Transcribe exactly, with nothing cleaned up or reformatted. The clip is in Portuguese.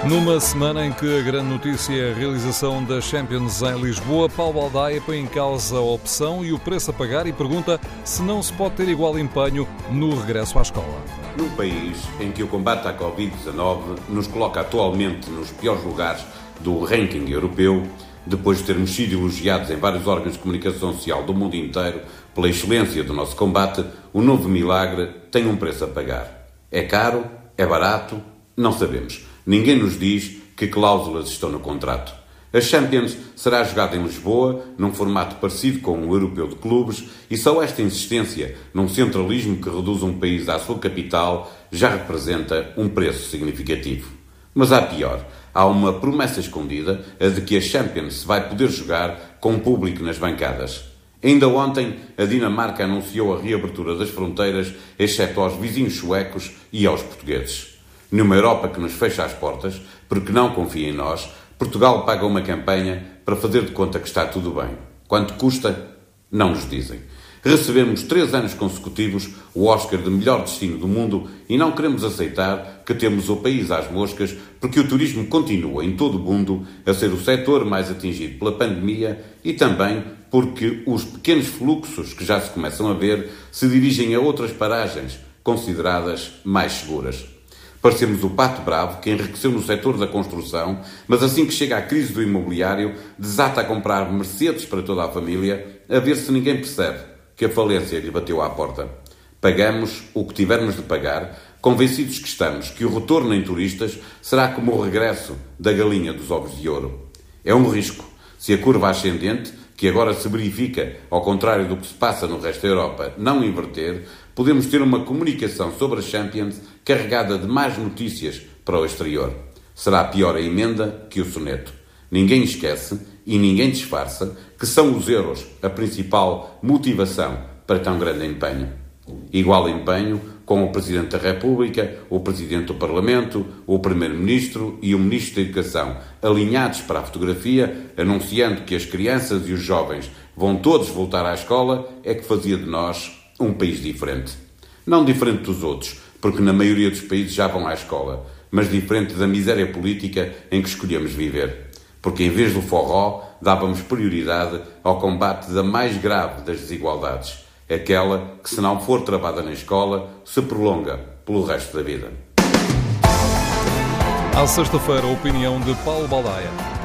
Numa semana em que a grande notícia é a realização da Champions em Lisboa, Paulo Baldaia põe em causa a opção e o preço a pagar e pergunta se não se pode ter igual empenho no regresso à escola. Num país em que o combate à covid dezanove nos coloca atualmente nos piores lugares do ranking europeu, depois de termos sido elogiados em vários órgãos de comunicação social do mundo inteiro pela excelência do nosso combate, o novo milagre tem um preço a pagar. É caro? É barato? Não sabemos. Ninguém nos diz que cláusulas estão no contrato. A Champions será jogada em Lisboa, num formato parecido com o europeu de clubes, e só esta insistência num centralismo que reduz um país à sua capital já representa um preço significativo. Mas há pior. Há uma promessa escondida, a de que a Champions se vai poder jogar com público nas bancadas. Ainda ontem, a Dinamarca anunciou a reabertura das fronteiras, exceto aos vizinhos suecos e aos portugueses. Numa Europa que nos fecha as portas, porque não confia em nós, Portugal paga uma campanha para fazer de conta que está tudo bem. Quanto custa? Não nos dizem. Recebemos três anos consecutivos o Oscar de melhor destino do mundo e não queremos aceitar que temos o país às moscas, porque o turismo continua em todo o mundo a ser o setor mais atingido pela pandemia e também porque os pequenos fluxos que já se começam a ver se dirigem a outras paragens consideradas mais seguras. Parecemos o pato bravo que enriqueceu no setor da construção, mas assim que chega a crise do imobiliário, desata a comprar Mercedes para toda a família, a ver se ninguém percebe que a falência lhe bateu à porta. Pagamos o que tivermos de pagar, convencidos que estamos que o retorno em turistas será como o regresso da galinha dos ovos de ouro. É um risco. Se a curva ascendente, que agora se verifica, ao contrário do que se passa no resto da Europa, não inverter, podemos ter uma comunicação sobre a Champions carregada de más notícias para o exterior. Será pior a emenda que o soneto. Ninguém esquece e ninguém disfarça que são os euros a principal motivação para tão grande empenho. Igual empenho com o Presidente da República, o Presidente do Parlamento, o Primeiro-Ministro e o Ministro da Educação, alinhados para a fotografia, anunciando que as crianças e os jovens vão todos voltar à escola, é que fazia de nós um país diferente. Não diferente dos outros, porque na maioria dos países já vão à escola, mas diferente da miséria política em que escolhemos viver. Porque em vez do forró, dávamos prioridade ao combate da mais grave das desigualdades, aquela que, se não for travada na escola, se prolonga pelo resto da vida. À sexta-feira, a opinião de Paulo Baldaia.